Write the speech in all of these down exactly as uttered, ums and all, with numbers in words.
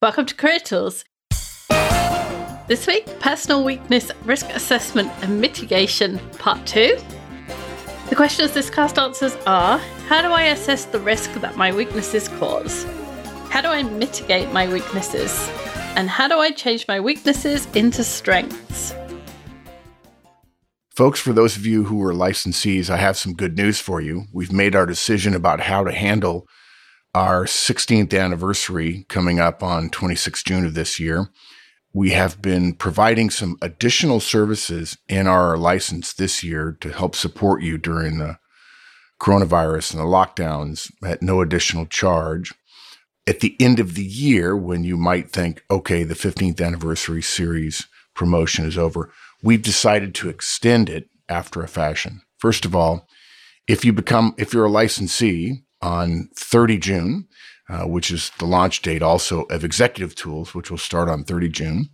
Welcome to Career Tools. This week, Personal Weakness Risk Assessment and Mitigation, Part two. The questions this cast answers are: how do I assess the risk that my weaknesses cause? How do I mitigate my weaknesses? And how do I change my weaknesses into strengths? Folks, for those of you who are licensees, I have some good news for you. We've made our decision about how to handle our sixteenth anniversary coming up on the twenty-sixth of June of this year. We have been providing some additional services in our license this year to help support you during the coronavirus and the lockdowns at no additional charge. At the end of the year, when you might think, okay, the fifteenth anniversary series promotion is over, we've decided to extend it after a fashion. First of all, if you become, if you're a licensee on the thirtieth of June, uh, which is the launch date also of Executive Tools, which will start on the thirtieth of June,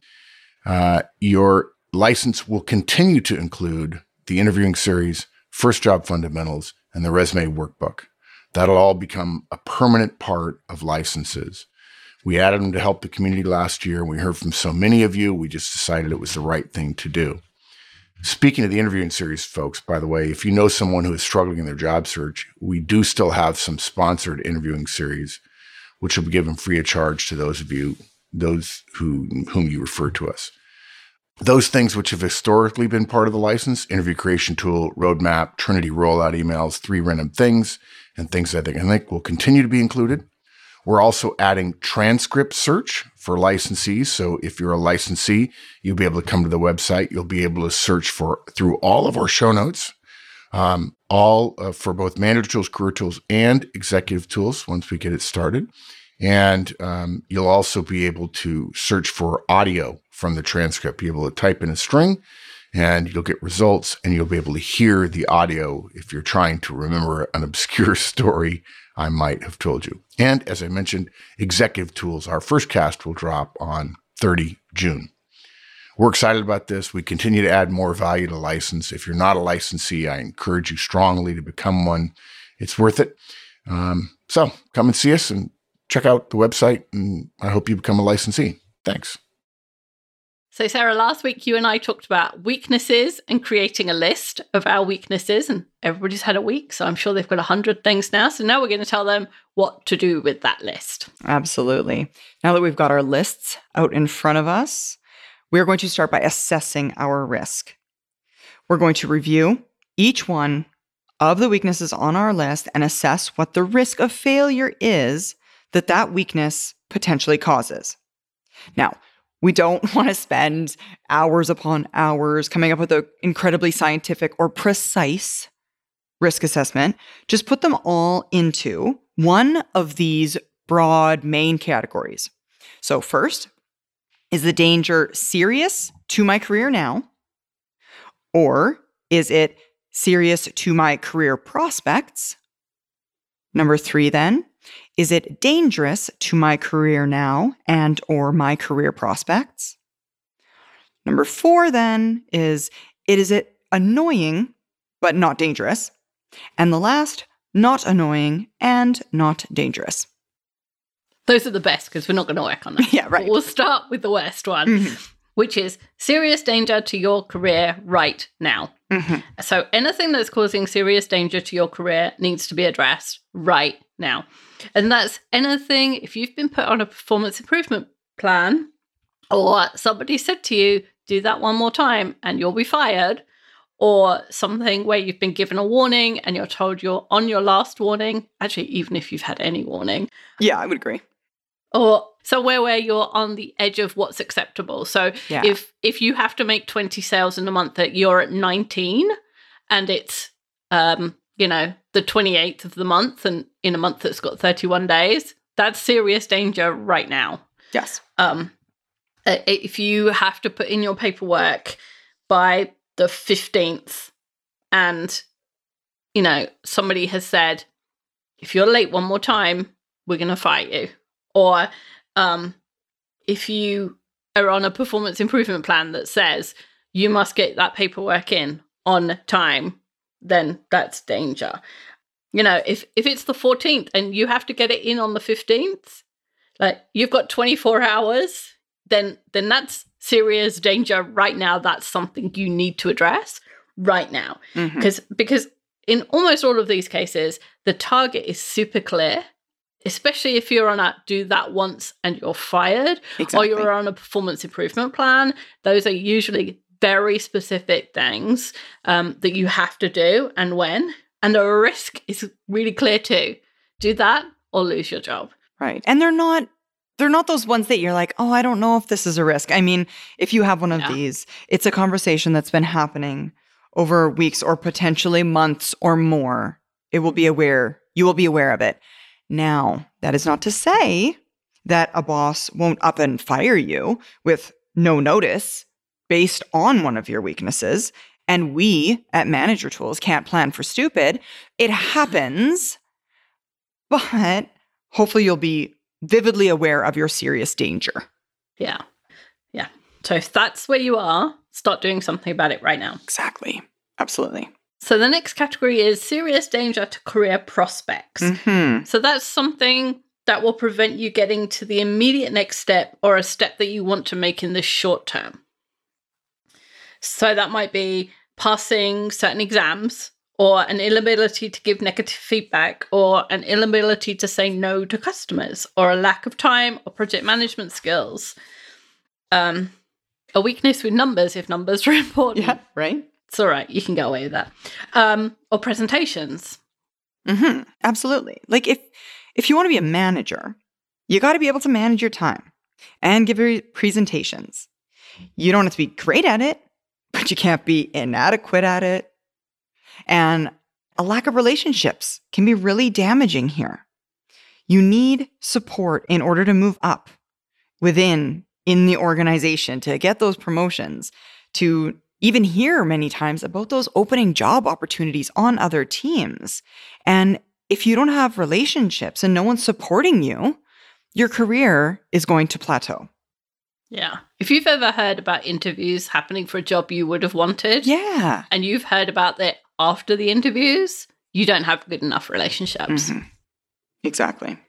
uh, your license will continue to include the interviewing series, First Job Fundamentals, and the Resume Workbook. That'll all become a permanent part of licenses. We added them to help the community last year. We heard from so many of you, we just decided it was the right thing to do. Speaking of the interviewing series, folks, by the way, if you know someone who is struggling in their job search, we do still have some sponsored interviewing series, which will be given free of charge to those of you, those who whom you refer to us. Those things which have historically been part of the license, interview creation tool, roadmap, Trinity rollout emails, three random things, and things I think, I think will continue to be included. We're also adding transcript search for licensees. So if you're a licensee, you'll be able to come to the website. You'll be able to search for through all of our show notes, um, all uh, for both Manager Tools, Career Tools, and Executive Tools once we get it started. And um, you'll also be able to search for audio from the transcript. You'll be able to type in a string and you'll get results, and you'll be able to hear the audio if you're trying to remember an obscure story I might have told you. And as I mentioned, Executive Tools, our first cast will drop on the thirtieth of June. We're excited about this. We continue to add more value to license. If you're not a licensee, I encourage you strongly to become one. It's worth it. Um, so come and see us and check out the website, and I hope you become a licensee. Thanks. So Sarah, last week you and I talked about weaknesses and creating a list of our weaknesses, and everybody's had a week, so I'm sure they've got a hundred things now. So now we're going to tell them what to do with that list. Absolutely. Now that we've got our lists out in front of us, we're going to start by assessing our risk. We're going to review each one of the weaknesses on our list and assess what the risk of failure is that that weakness potentially causes. Now, we don't want to spend hours upon hours coming up with an incredibly scientific or precise risk assessment. Just put them all into one of these broad main categories. So first, is the danger serious to my career now? Or is it serious to my career prospects? Number three, then, is it dangerous to my career now and or my career prospects? Number four, then, is it is it annoying but not dangerous? And the last, not annoying and not dangerous. Those are the best because we're not going to work on them. Yeah, right. But we'll start with the worst one, mm-hmm. which is serious danger to your career right now. Mm-hmm. So anything that's causing serious danger to your career needs to be addressed right now. And that's anything, if you've been put on a performance improvement plan or somebody said to you, do that one more time and you'll be fired, or something where you've been given a warning and you're told you're on your last warning, actually, even if you've had any warning. Yeah, I would agree. Or somewhere where you're on the edge of what's acceptable. So yeah. if if you have to make twenty sales in a month that you're at nineteen and it's, um, you know, the twenty-eighth of the month and in a month that's got thirty-one days, that's serious danger right now. Yes. Um, if you have to put in your paperwork by the fifteenth and, you know, somebody has said, if you're late one more time, we're going to fire you. Or um, if you are on a performance improvement plan that says you must get that paperwork in on time, then that's danger. You know, if, if it's the fourteenth and you have to get it in on the fifteenth, Like you've got twenty-four hours, then then that's serious danger right now. That's something you need to address right now. Because mm-hmm. because in almost all of these cases, the target is super clear, especially if you're on a do that once and you're fired, exactly. or you're on a performance improvement plan. Those are usually very specific things um, that you have to do and when. And the risk is really clear too. Do that or lose your job. Right. And they're not they're not those ones that you're like, oh, I don't know if this is a risk. I mean, if you have one of yeah. these, it's a conversation that's been happening over weeks or potentially months or more. It will be aware, you will be aware of it. Now, that is not to say that a boss won't up and fire you with no notice based on one of your weaknesses. And we at Manager Tools can't plan for stupid. It happens, but hopefully you'll be vividly aware of your serious danger. Yeah. Yeah. So if that's where you are, start doing something about it right now. Exactly. Absolutely. So the next category is serious danger to career prospects. Mm-hmm. So that's something that will prevent you getting to the immediate next step or a step that you want to make in the short term. So that might be passing certain exams, or an inability to give negative feedback, or an inability to say no to customers, or a lack of time or project management skills. Um, a weakness with numbers if numbers are important. Yeah, right. It's all right. You can get away with that. Um, or presentations. Mm-hmm. Absolutely. Like if if you want to be a manager, you got to be able to manage your time and give your presentations. You don't have to be great at it, but you can't be inadequate at it. And a lack of relationships can be really damaging here. You need support in order to move up within in the organization, to get those promotions, to even hear many times about those opening job opportunities on other teams. And if you don't have relationships and no one's supporting you, your career is going to plateau. Yeah. If you've ever heard about interviews happening for a job you would have wanted, yeah, and you've heard about that after the interviews, you don't have good enough relationships. Mm-hmm. Exactly.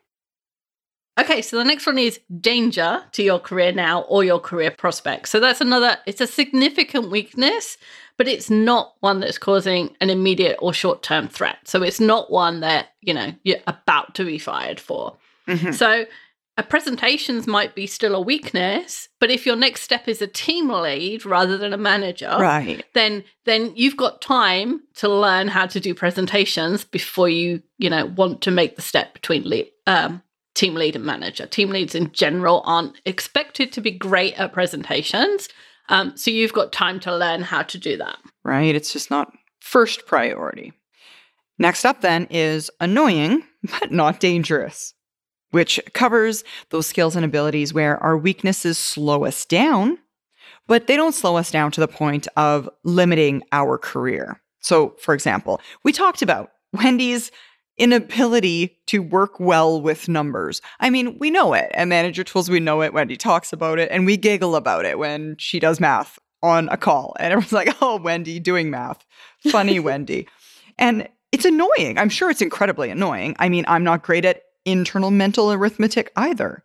Okay, so the next one is danger to your career now or your career prospects. So that's another, it's a significant weakness, but it's not one that's causing an immediate or short-term threat. So it's not one that, you know, you're about to be fired for. Mm-hmm. So a presentations might be still a weakness, but if your next step is a team lead rather than a manager, right, then then you've got time to learn how to do presentations before you, you know, want to make the step between lead, um, team lead and manager. Team leads in general aren't expected to be great at presentations. Um, so you've got time to learn how to do that. Right. It's just not first priority. Next up then is annoying, but not dangerous, which covers those skills and abilities where our weaknesses slow us down, but they don't slow us down to the point of limiting our career. So, for example, we talked about Wendy's inability to work well with numbers. I mean, we know it. At Manager Tools, we know it. Wendy talks about it, and we giggle about it when she does math on a call. And everyone's like, oh, Wendy doing math. Funny Wendy. And it's annoying. I'm sure it's incredibly annoying. I mean, I'm not great at internal mental arithmetic either.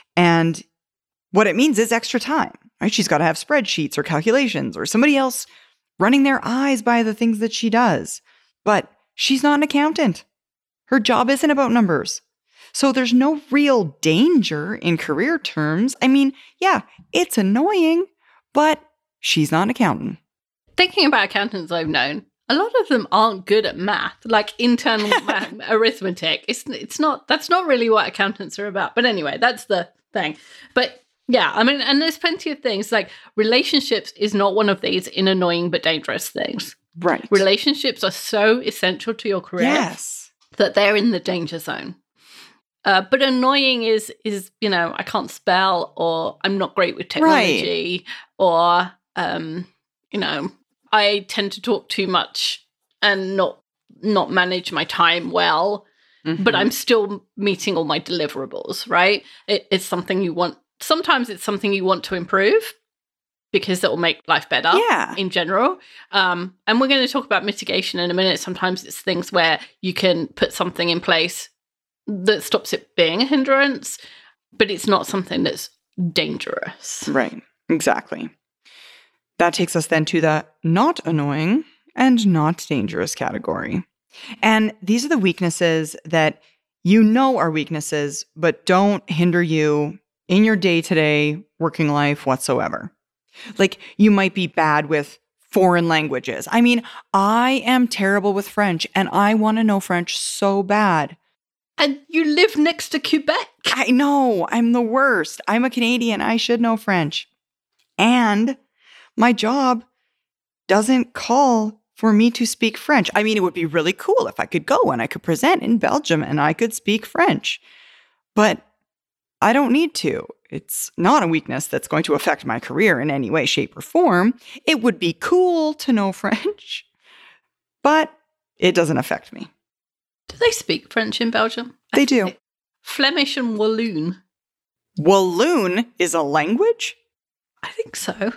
And what it means is extra time, right? She's got to have spreadsheets or calculations or somebody else running their eyes by the things that she does. But she's not an accountant. Her job isn't about numbers. So there's no real danger in career terms. I mean, yeah, it's annoying, but she's not an accountant. Thinking about accountants I've known, a lot of them aren't good at math, like internal math, arithmetic. It's it's not, that's not really what accountants are about. But anyway, that's the thing. But yeah, I mean, and there's plenty of things like relationships is not one of these in annoying but dangerous things. Right. Relationships are so essential to your career. Yes. That they're in the danger zone. Uh, but annoying is, is, you know, I can't spell, or I'm not great with technology, right. or, um, you know, I tend to talk too much and not not manage my time well, mm-hmm. but I'm still meeting all my deliverables, right? It, it's something you want. Sometimes it's something you want to improve because it will make life better yeah. in general. Um, and we're going to talk about mitigation in a minute. Sometimes it's things where you can put something in place that stops it being a hindrance. but it's not something that's dangerous. Right. Exactly. That takes us then to the not annoying and not dangerous category. And these are the weaknesses that you know are weaknesses, but don't hinder you in your day-to-day working life whatsoever. Like, you might be bad with foreign languages. I mean, I am terrible with French, and I want to know French so bad. And you live next to Quebec. I know. I'm the worst. I'm a Canadian. I should know French. And my job doesn't call for me to speak French. I mean, it would be really cool if I could go and I could present in Belgium and I could speak French. But I don't need to. It's not a weakness that's going to affect my career in any way, shape, or form. It would be cool to know French, but it doesn't affect me. Do they speak French in Belgium? They do. Flemish and Walloon. Walloon is a language? I think so.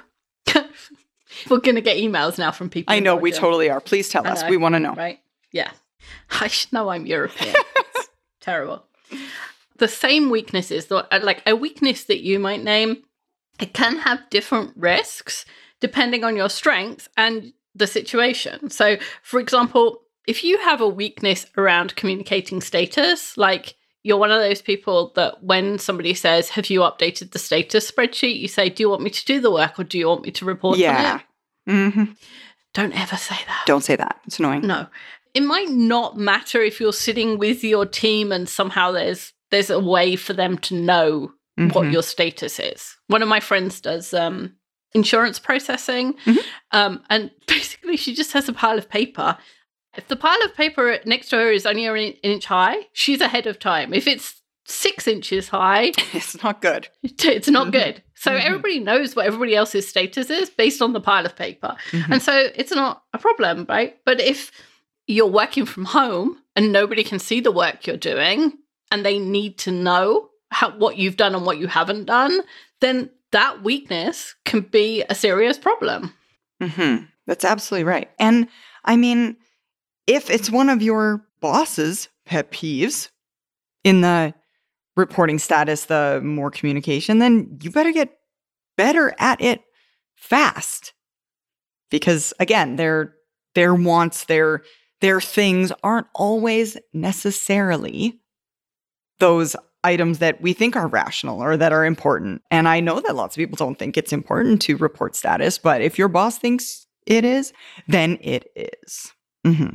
We're going to get emails now from people. I know, we totally are. Please tell us. We want to know. Right? Yeah. I should know I'm European. It's terrible. The same weaknesses, like a weakness that you might name, it can have different risks depending on your strengths and the situation. So, for example, if you have a weakness around communicating status, like you're one of those people that when somebody says, have you updated the status spreadsheet? You say, do you want me to do the work or do you want me to report yeah. on it? Mm-hmm. Don't ever say that. Don't say that. It's annoying. No. It might not matter if you're sitting with your team and somehow there's there's a way for them to know mm-hmm. what your status is. One of my friends does um, insurance processing, mm-hmm. um, and basically she just has a pile of paper. If the pile of paper next to her is only an inch high, she's ahead of time. If it's six inches high, it's not good. It's not mm-hmm. good. So mm-hmm. everybody knows what everybody else's status is based on the pile of paper. Mm-hmm. And so it's not a problem, right? But if you're working from home and nobody can see the work you're doing and they need to know how, what you've done and what you haven't done, then that weakness can be a serious problem. Mm-hmm. That's absolutely right. And I mean, if it's one of your boss's pet peeves in the reporting status, the more communication, then you better get better at it fast. Because again, their their wants, their their things aren't always necessarily those items that we think are rational or that are important. And I know that lots of people don't think it's important to report status, but if your boss thinks it is, then it is. Mm-hmm.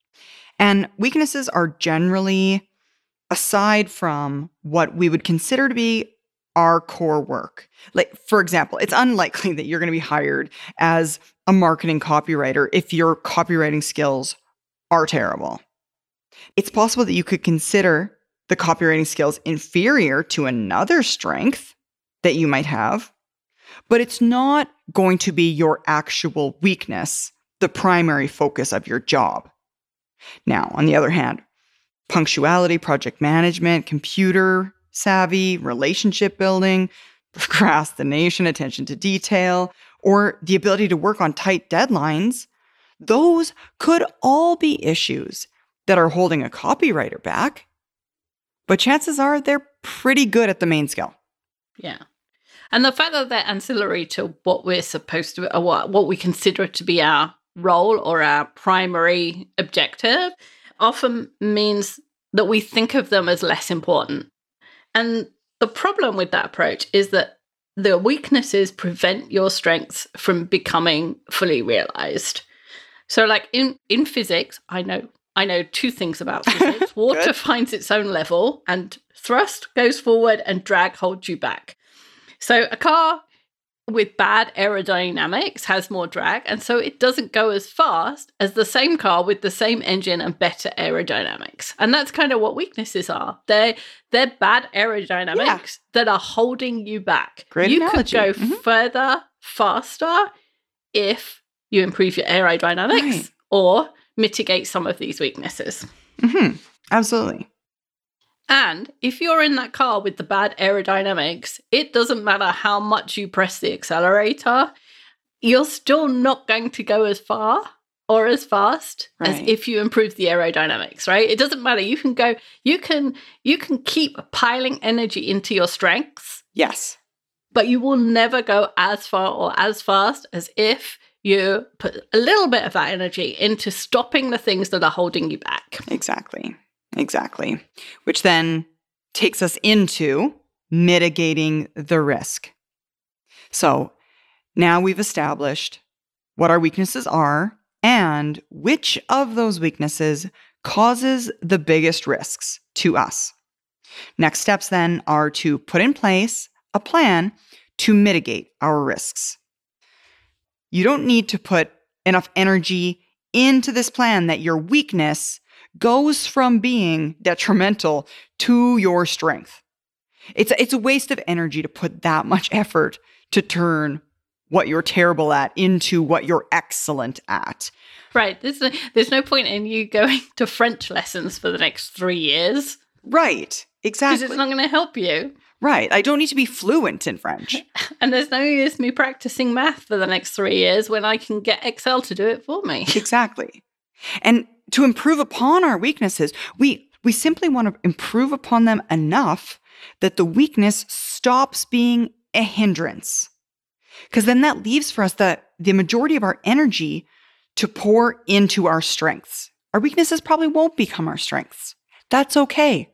And weaknesses are generally, aside from what we would consider to be our core work. Like, for example, it's unlikely that you're going to be hired as a marketing copywriter if your copywriting skills are terrible. It's possible that you could consider the copywriting skills inferior to another strength that you might have, but it's not going to be your actual weakness, the primary focus of your job. Now, on the other hand, punctuality, project management, computer savvy, relationship building, procrastination, attention to detail, or the ability to work on tight deadlines, those could all be issues that are holding a copywriter back. But chances are they're pretty good at the main skill. Yeah. And the fact that they're ancillary to what we're supposed to, or what, what we consider to be our role or our primary objective often means that we think of them as less important. And the problem with that approach is that the weaknesses prevent your strengths from becoming fully realized. So like in, in physics, I know I know two things about physics. Water finds its own level and thrust goes forward and drag holds you back. So a car with bad aerodynamics has more drag, and so it doesn't go as fast as the same car with the same engine and better aerodynamics. And that's kind of what weaknesses are. They're, they're bad aerodynamics yeah. that are holding you back. Great you analogy. could go mm-hmm. further, faster, if you improve your aerodynamics right. or mitigate some of these weaknesses. Mm-hmm. Absolutely. And if you're in that car with the bad aerodynamics, it doesn't matter how much you press the accelerator, you're still not going to go as far or as fast Right. as if you improve the aerodynamics, right? It doesn't matter. You can go, you can, you can keep piling energy into your strengths, Yes. but you will never go as far or as fast as if you put a little bit of that energy into stopping the things that are holding you back. Exactly. Exactly. Which then takes us into mitigating the risk. So now we've established what our weaknesses are and which of those weaknesses causes the biggest risks to us. Next steps then are to put in place a plan to mitigate our risks. You don't need to put enough energy into this plan that your weakness goes from being detrimental to your strength. It's, it's a waste of energy to put that much effort to turn what you're terrible at into what you're excellent at. Right. There's no, there's no point in you going to French lessons for the next three years. Right. Exactly. Because it's not going to help you. Right. I don't need to be fluent in French. And there's no use me practicing math for the next three years when I can get Excel to do it for me. Exactly. And to improve upon our weaknesses, we we simply want to improve upon them enough that the weakness stops being a hindrance. Because then that leaves for us the, the majority of our energy to pour into our strengths. Our weaknesses probably won't become our strengths. That's okay.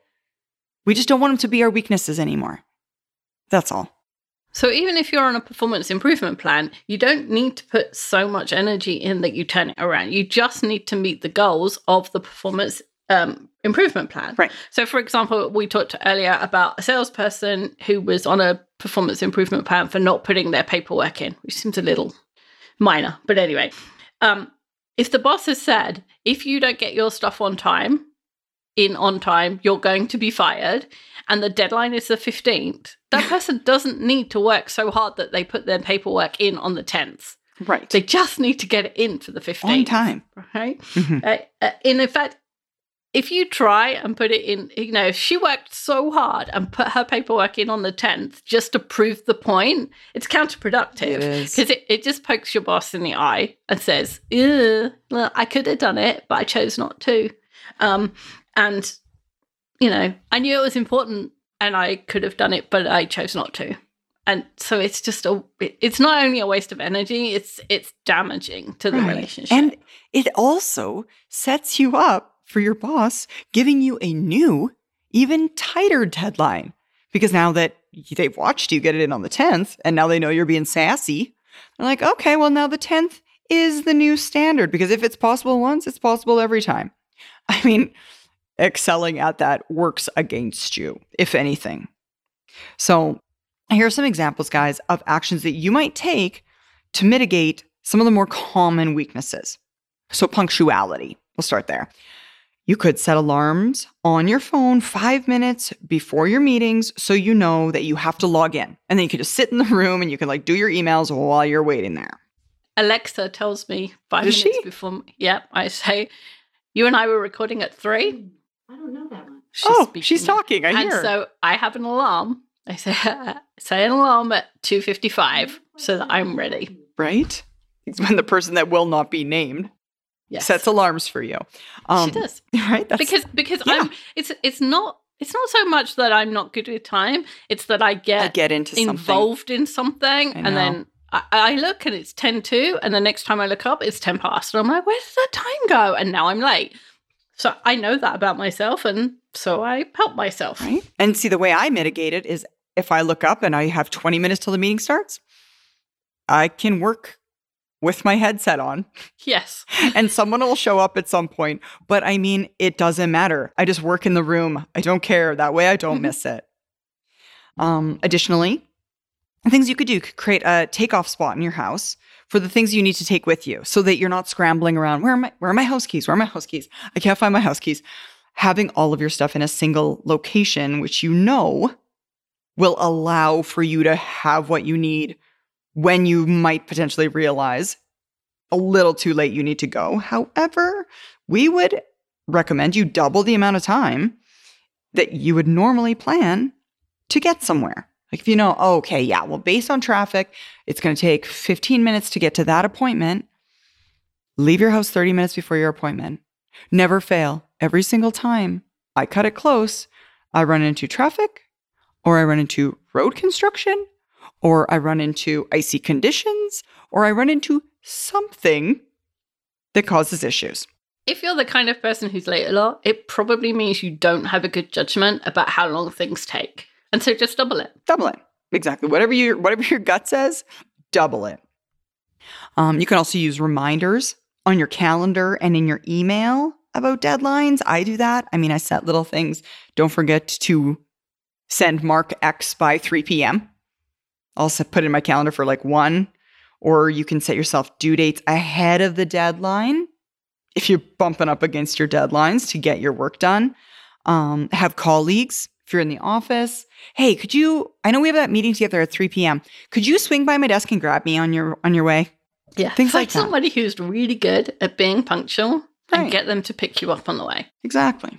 We just don't want them to be our weaknesses anymore. That's all. So even if you're on a performance improvement plan, you don't need to put so much energy in that you turn it around. You just need to meet the goals of the performance um, improvement plan. Right. So for example, we talked earlier about a salesperson who was on a performance improvement plan for not putting their paperwork in, which seems a little minor. But anyway, um, if the boss has said, if you don't get your stuff on time, in on time, you're going to be fired, and the deadline is the fifteenth, that person doesn't need to work so hard that they put their paperwork in on the tenth. Right. They just need to get it in for the fifteenth. On time. Right? Mm-hmm. Uh, uh, in fact, if you try and put it in, you know, if she worked so hard and put her paperwork in on the tenth just to prove the point, it's counterproductive. It is. Because it, it just pokes your boss in the eye and says, ew, well, I could have done it, but I chose not to. Um, and, you know, I knew it was important and I could have done it, but I chose not to. And so it's just a, it's not only a waste of energy, it's it's damaging to the Right. relationship. And it also sets you up for your boss giving you a new, even tighter deadline. Because now that they've watched you get it in on the tenth, and now they know you're being sassy, they're like, okay, well, now the tenth is the new standard. Because if it's possible once, it's possible every time. I mean, excelling at that works against you, if anything. So here are some examples, guys, of actions that you might take to mitigate some of the more common weaknesses. So punctuality, we'll start there. You could set alarms on your phone five minutes before your meetings so you know that you have to log in. And then you can just sit in the room and you can like do your emails while you're waiting there. Alexa tells me five Does minutes she? before, yeah, I say, you and I were recording at three. I don't know that one. She's oh, speaking she's now. talking. I And hear. so I have an alarm. I say, say an alarm at two fifty-five so that I'm ready. Right? It's when the person that will not be named Yes. sets alarms for you. Um, she does. Right? That's, Because because yeah. I'm it's it's not it's not so much that I'm not good with time, it's that I get, I get into something. involved in something I and then know. I, I look and it's ten to, and the next time I look up it's ten past. And I'm like, where did that time go? And now I'm late. So I know that about myself, and so I help myself. Right? And see, the way I mitigate it is if I look up and I have twenty minutes till the meeting starts, I can work with my headset on Yes. and someone will show up at some point. But I mean, it doesn't matter. I just work in the room. I don't care. That way I don't miss it. Um, additionally, things you could do, you could create a takeoff spot in your house for the things you need to take with you so that you're not scrambling around. Where are my, where are my house keys? Where are my house keys? I can't find my house keys. Having all of your stuff in a single location, which you know will allow for you to have what you need when you might potentially realize a little too late you need to go. However, we would recommend you double the amount of time that you would normally plan to get somewhere. Like if you know, oh, okay, yeah, well, based on traffic, it's going to take fifteen minutes to get to that appointment. Leave your house thirty minutes before your appointment. Never fail. Every single time I cut it close, I run into traffic, or I run into road construction, or I run into icy conditions, or I run into something that causes issues. If you're the kind of person who's late a lot, it probably means you don't have a good judgment about how long things take. And so just double it. Double it. Exactly. Whatever your whatever your gut says, double it. Um, you can also use reminders on your calendar and in your email about deadlines. I do that. I mean, I set little things. Don't forget to send Mark X by three p.m. I'll set, put it in my calendar for like one, or you can set yourself due dates ahead of the deadline if you're bumping up against your deadlines to get your work done. Um, have colleagues, if you're in the office, hey, could you, I know we have that meeting together at three p.m. Could you swing by my desk and grab me on your on your way? Yeah, things find like that. Somebody who's really good at being punctual and Right. get them to pick you up on the way. Exactly.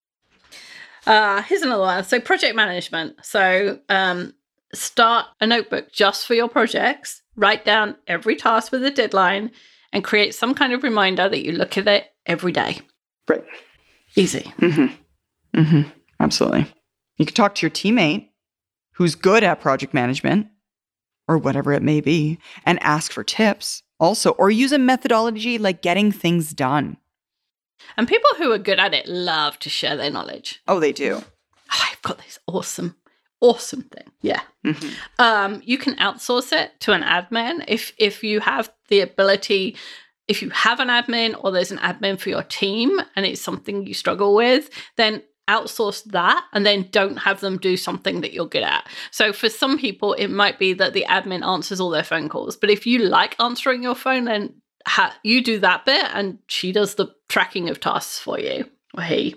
Uh, here's another one. So project management. So um, start a notebook just for your projects. Write down every task with a deadline and create some kind of reminder that you look at it every day. Right. Easy. Mm-hmm. Mm-hmm. Absolutely. You can talk to your teammate who's good at project management or whatever it may be and ask for tips also, or use a methodology like getting things done. And people who are good at it love to share their knowledge. Oh, they do. Oh, I've got this awesome, awesome thing. Yeah. Mm-hmm. Um, you can outsource it to an admin if if you have the ability. If you have an admin or there's an admin for your team and it's something you struggle with, then outsource that and then don't have them do something that you're good at. So for some people, it might be that the admin answers all their phone calls. But if you like answering your phone, then ha- you do that bit and she does the tracking of tasks for you, or he.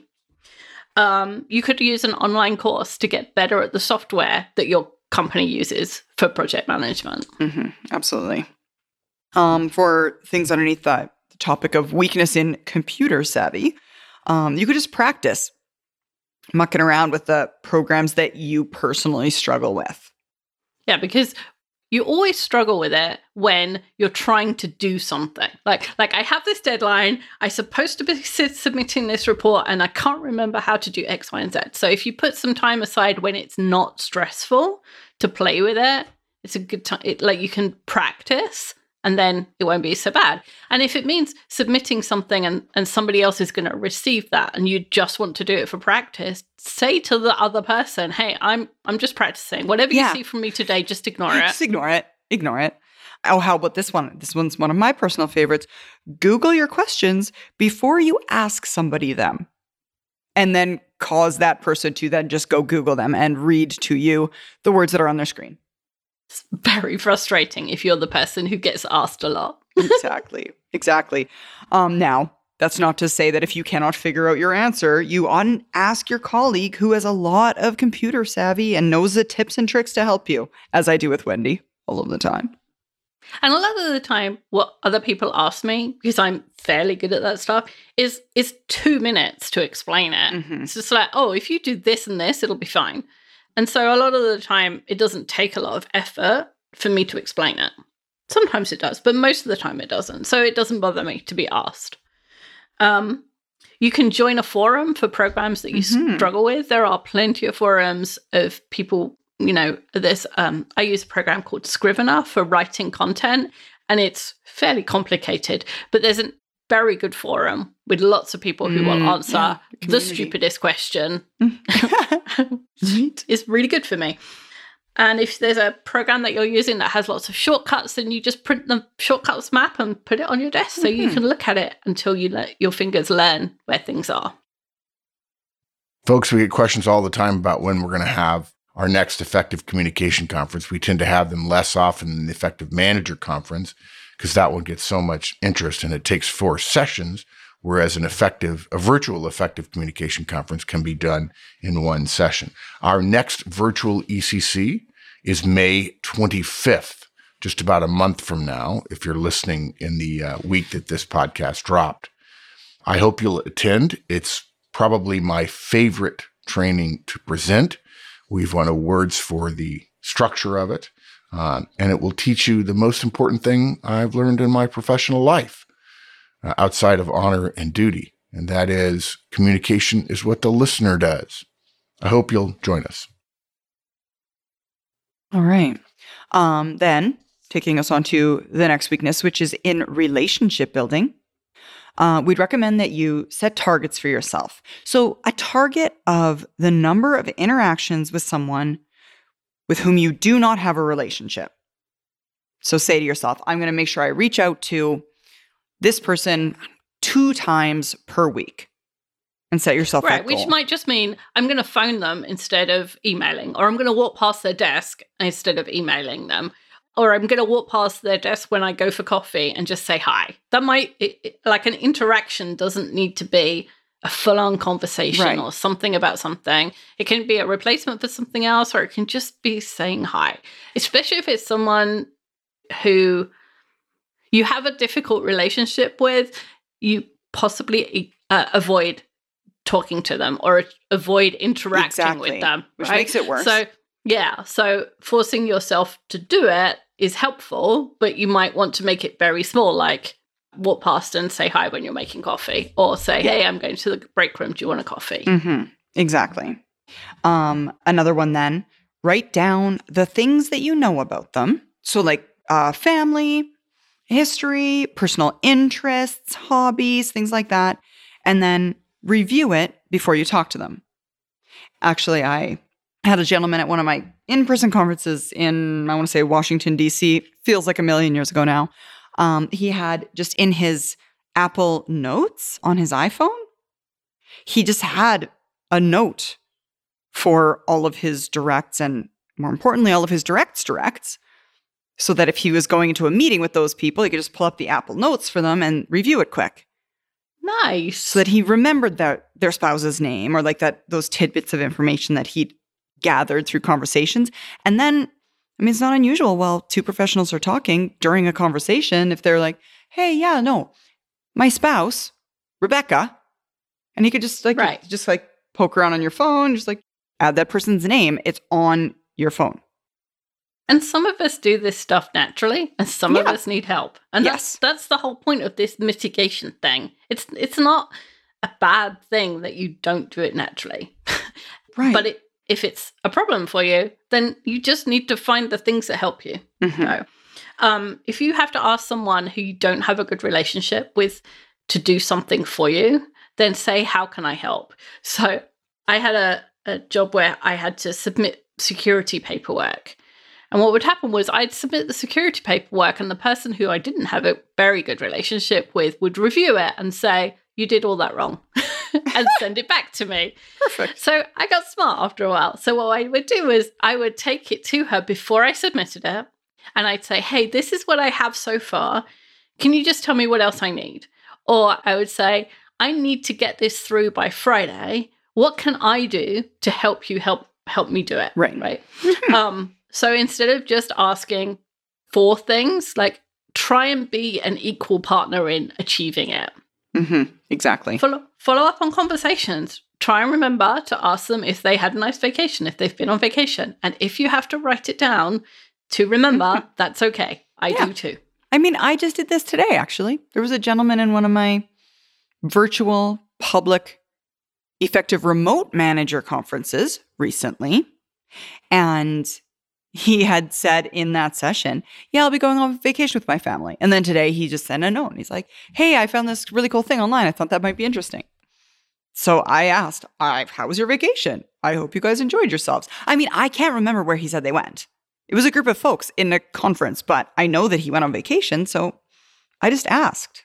Um, you could use an online course to get better at the software that your company uses for project management. Mm-hmm. Absolutely. Um, for things underneath the topic of weakness in computer savvy, um, you could just practice mucking around with the programs that you personally struggle with. Yeah, because you always struggle with it when you're trying to do something. Like, like I have this deadline, I'm supposed to be s- submitting this report, and I can't remember how to do X, Y, and Z. So if you put some time aside when it's not stressful to play with it, it's a good time. It, like you can practice, and then it won't be so bad. And if it means submitting something and, and somebody else is going to receive that and you just want to do it for practice, say to the other person, hey, I'm I'm just practicing. Whatever Yeah. you see from me today, just ignore it. Just ignore it. Ignore it. Oh, how about this one? This one's one of my personal favorites. Google your questions before you ask somebody them. And then cause that person to then just go Google them and read to you the words that are on their screen. It's very frustrating if you're the person who gets asked a lot. Exactly. Exactly. Um, now, that's not to say that if you cannot figure out your answer, you ought to ask your colleague who has a lot of computer savvy and knows the tips and tricks to help you, as I do with Wendy all of the time. And a lot of the time, what other people ask me, because I'm fairly good at that stuff, is is two minutes to explain it. Mhm. It's just like, oh, if you do this and this, it'll be fine. And so a lot of the time, it doesn't take a lot of effort for me to explain it. Sometimes it does, but most of the time it doesn't. So it doesn't bother me to be asked. Um, you can join a forum for programs that you Mhm. struggle with. There are plenty of forums of people, you know, this, um, I use a program called Scrivener for writing content, and it's fairly complicated, but there's a very good forum with lots of people who will Mm, answer yeah, the the community. stupidest question. Right. It's really good for me. And if there's a program that you're using that has lots of shortcuts, then you just print the shortcuts map and put it on your desk so you Mhm. can look at it until you let your fingers learn where things are. Folks, we get questions all the time about when we're going to have our next Effective Communication Conference. We tend to have them less often than the Effective Manager Conference because that one gets so much interest and it takes four sessions, whereas an effective, a virtual Effective Communication Conference can be done in one session. Our next virtual E C C is May twenty-fifth, just about a month from now, if you're listening in the uh, week that this podcast dropped. I hope you'll attend. It's probably my favorite training to present. We've won awards for the structure of it, uh, and it will teach you the most important thing I've learned in my professional life. uh, outside of honor and duty. And that is communication is what the listener does. I hope you'll join us. All right. Um, then taking us on to the next weakness, which is in relationship building. Uh, we'd recommend that you set targets for yourself. So a target of the number of interactions with someone with whom you do not have a relationship. So say to yourself, I'm going to make sure I reach out to this person two times per week and set yourself right, that goal. Which might just mean I'm going to phone them instead of emailing, or I'm going to walk past their desk instead of emailing them. Or I'm going to walk past their desk when I go for coffee and just say hi. That might, it, it, like an interaction doesn't need to be a full-on conversation right. or something about something. It can be a replacement for something else, or it can just be saying hi. Especially if it's someone who you have a difficult relationship with, you possibly uh, avoid talking to them or avoid interacting exactly. with them. Which right? makes it worse. So yeah, so forcing yourself to do it is helpful, but you might want to make it very small, like walk past and say hi when you're making coffee, or say, hey, I'm going to the break room. Do you want a coffee? Mm-hmm. Exactly. Um, another one then, write down the things that you know about them. So like uh, family, history, personal interests, hobbies, things like that. And then review it before you talk to them. Actually, I had a gentleman at one of my in-person conferences in, I want to say, Washington, D C. Feels like a million years ago now. Um, he had just in his Apple Notes on his iPhone, he just had a note for all of his directs and, more importantly, all of his directs directs, so that if he was going into a meeting with those people, he could just pull up the Apple Notes for them and review it quick. Nice. So that he remembered that their spouse's name, or like that those tidbits of information that he'd gathered through conversations. And then, I mean, it's not unusual while two professionals are talking during a conversation, if they're like, hey, yeah, no, my spouse, Rebecca, and he could just like, right. just like poke around on your phone, just like add that person's name. It's on your phone. And some of us do this stuff naturally, and some yeah. of us need help. And yes. that's that's the whole point of this mitigation thing. It's it's not a bad thing that you don't do it naturally. Right. But it, if it's a problem for you, then you just need to find the things that help you. Mm-hmm. So, um, if you have to ask someone who you don't have a good relationship with to do something for you, then say, how can I help? So I had a, a job where I had to submit security paperwork. And what would happen was I'd submit the security paperwork, and the person who I didn't have a very good relationship with would review it and say, you did all that wrong, and send it back to me. Perfect. So I got smart after a while. So what I would do is I would take it to her before I submitted it, and I'd say, hey, this is what I have so far. Can you just tell me what else I need? Or I would say, I need to get this through by Friday. What can I do to help you help help me do it? Right. Right. um, so instead of just asking for things, like try and be an equal partner in achieving it. Mm-hmm. Exactly. Follow, follow up on conversations. Try and remember to ask them if they had a nice vacation, if they've been on vacation. And if you have to write it down to remember, that's okay. I yeah. do too. I mean, I just did this today, actually. There was a gentleman in one of my virtual public effective remote manager conferences recently. And he had said in that session, yeah, I'll be going on vacation with my family. And then today he just sent a note. And he's like, hey, I found this really cool thing online. I thought that might be interesting. So I asked, I, how was your vacation? I hope you guys enjoyed yourselves. I mean, I can't remember where he said they went. It was a group of folks in a conference, but I know that he went on vacation. So I just asked.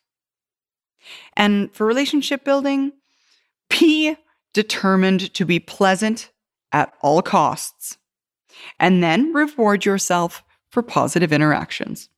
And for relationship building, be determined to be pleasant at all costs. And then reward yourself for positive interactions.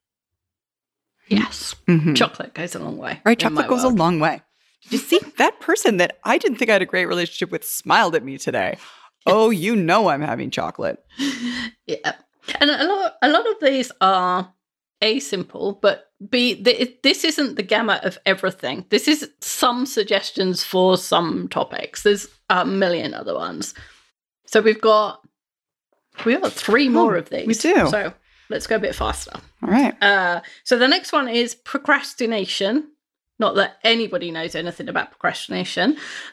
Yes. Mm-hmm. Chocolate goes a long way. Right? Chocolate goes world. a long way. Did you see that person that I didn't think I had a great relationship with smiled at me today? Oh, you know I'm having chocolate. Yeah. And a lot, a lot of these are A, simple, but B, the, this isn't the gamut of everything. This is some suggestions for some topics. There's a million other ones. So we've got We've got three more oh, of these. We do. So let's go a bit faster. All right. Uh, so the next one is procrastination. Not that anybody knows anything about procrastination.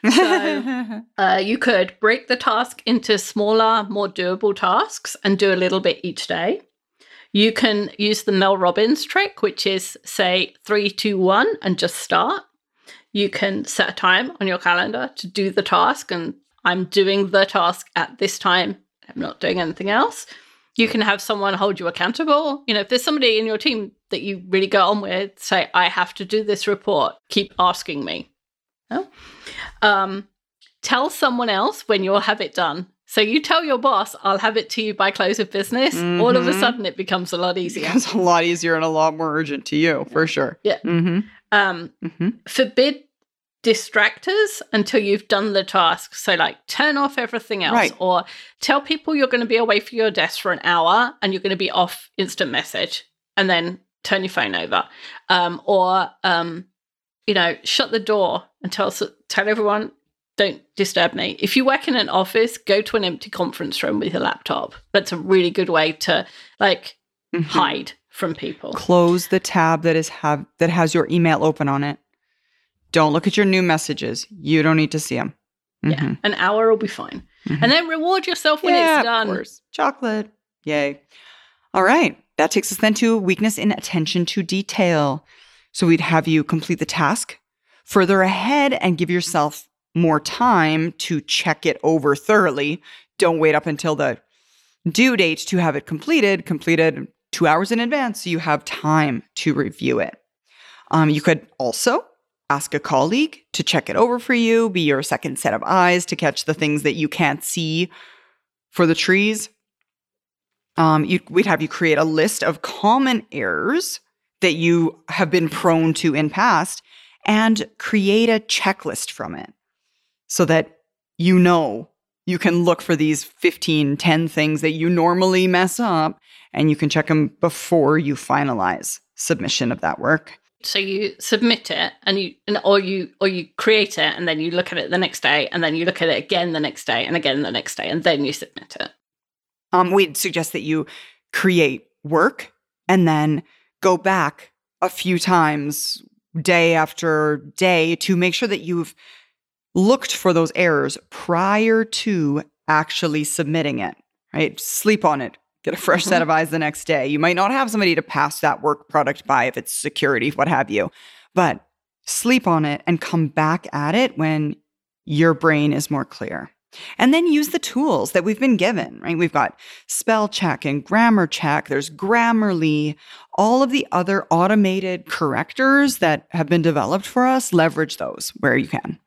So uh, you could break the task into smaller, more doable tasks and do a little bit each day. You can use the Mel Robbins trick, which is say three, two, one, and just start. You can set a time on your calendar to do the task, and I'm doing the task at this time. I'm not doing anything else. You can have someone hold you accountable. You know, if there's somebody in your team that you really go on with, say, I have to do this report, keep asking me. No? Um, tell someone else when you'll have it done. So you tell your boss, I'll have it to you by close of business. Mm-hmm. All of a sudden, it becomes a lot easier. It becomes a lot easier and a lot more urgent to you, yeah. for sure. Yeah. Mm-hmm. Um, mm-hmm. Forbid distractors until you've done the task. So like turn off everything else, right. or tell people you're going to be away from your desk for an hour and you're going to be off instant message, and then turn your phone over. Um, or, um, you know, shut the door and tell, tell everyone, don't disturb me. If you work in an office, go to an empty conference room with your laptop. That's a really good way to like mm-hmm. hide from people. Close the tab that is have that has your email open on it. Don't look at your new messages. You don't need to see them. Mm-hmm. Yeah, an hour will be fine. Mm-hmm. And then reward yourself when yeah, it's done. Of course. Chocolate. Yay. All right. That takes us then to weakness in attention to detail. So we'd have you complete the task further ahead and give yourself more time to check it over thoroughly. Don't wait up until the due date to have it completed. Completed two hours in advance, so you have time to review it. Um, you could also ask a colleague to check it over for you, be your second set of eyes to catch the things that you can't see for the trees. Um, you, we'd have you create a list of common errors that you have been prone to in past and create a checklist from it so that you know you can look for these fifteen, ten things that you normally mess up, and you can check them before you finalize submission of that work. So you submit it, and you, or you, or you create it, and then you look at it the next day, and then you look at it again the next day, and again the next day, and then you submit it. Um, we'd suggest that you create work and then go back a few times, day after day, to make sure that you've looked for those errors prior to actually submitting it. Right? Sleep on it. Get a fresh mm-hmm. set of eyes the next day. You might not have somebody to pass that work product by if it's security, what have you, but sleep on it and come back at it when your brain is more clear. And then use the tools that we've been given, right? We've got spell check and grammar check. There's Grammarly, all of the other automated correctors that have been developed for us. Leverage those where you can.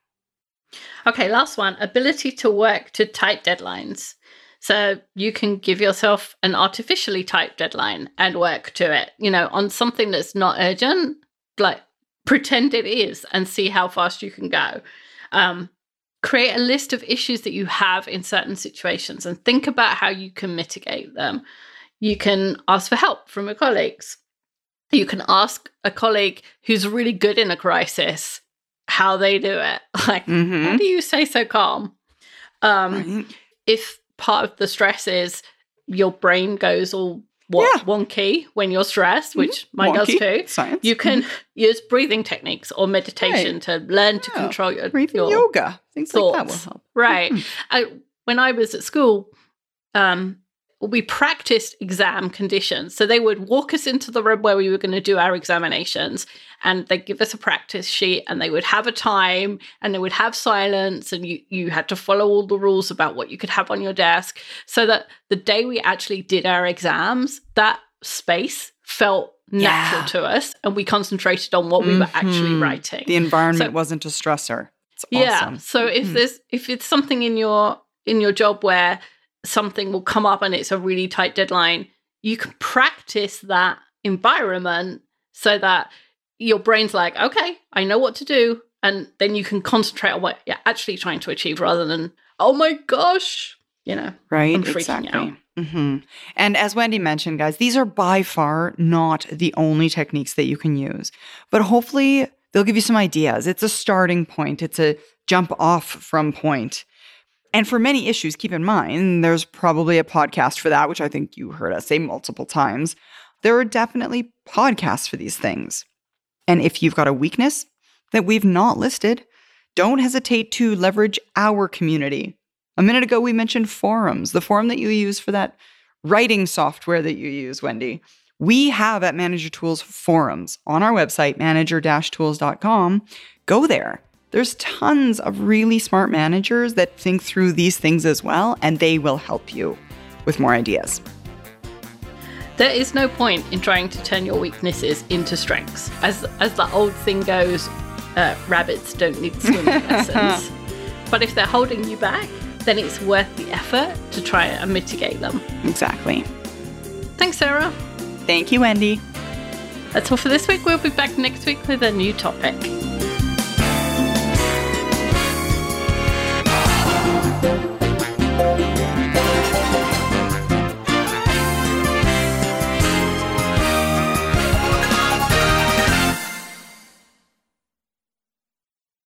Okay, last one, ability to work to tight deadlines. So you can give yourself an artificially tight deadline and work to it, you know, on something that's not urgent, like pretend it is and see how fast you can go. Um, create a list of issues that you have in certain situations and think about how you can mitigate them. You can ask for help from your colleagues. You can ask a colleague who's really good in a crisis how they do it. Like, mm-hmm. how do you stay so calm? Um, right. If part of the stress is your brain goes all what, yeah. wonky when you're stressed, which mm-hmm. mine wonky. does too. Science. You can mm-hmm. use breathing techniques or meditation right. to learn yeah. to control your, breathing your yoga. Things thoughts. Like that will help. Right. Mm-hmm. I, when I was at school, um, we practiced exam conditions. So they would walk us into the room where we were going to do our examinations, and they'd give us a practice sheet, and they would have a time, and they would have silence, and you, you had to follow all the rules about what you could have on your desk, so that the day we actually did our exams, that space felt natural yeah. to us, and we concentrated on what mm-hmm. we were actually writing. The environment so, wasn't a stressor. It's yeah. awesome. So if mm-hmm. there's if it's something in your in your job where something will come up and it's a really tight deadline, you can practice that environment so that your brain's like, okay, I know what to do. And then you can concentrate on what you're actually trying to achieve rather than, oh my gosh, you know, right, I'm freaking exactly. out. Mm-hmm. And as Wendy mentioned, guys, these are by far not the only techniques that you can use, but hopefully they'll give you some ideas. It's a starting point. It's a jump off from point. And for many issues, keep in mind, there's probably a podcast for that, which I think you heard us say multiple times. There are definitely podcasts for these things. And if you've got a weakness that we've not listed, don't hesitate to leverage our community. A minute ago, we mentioned forums, the forum that you use for that writing software that you use, Wendy. We have at Manager Tools forums on our website, manager dash tools dot com. Go there. There's tons of really smart managers that think through these things as well, and they will help you with more ideas. There is no point in trying to turn your weaknesses into strengths. As as the old thing goes, uh, rabbits don't need swimming lessons. But if they're holding you back, then it's worth the effort to try and mitigate them. Exactly. Thanks, Sarah. Thank you, Wendy. That's all for this week. We'll be back next week with a new topic.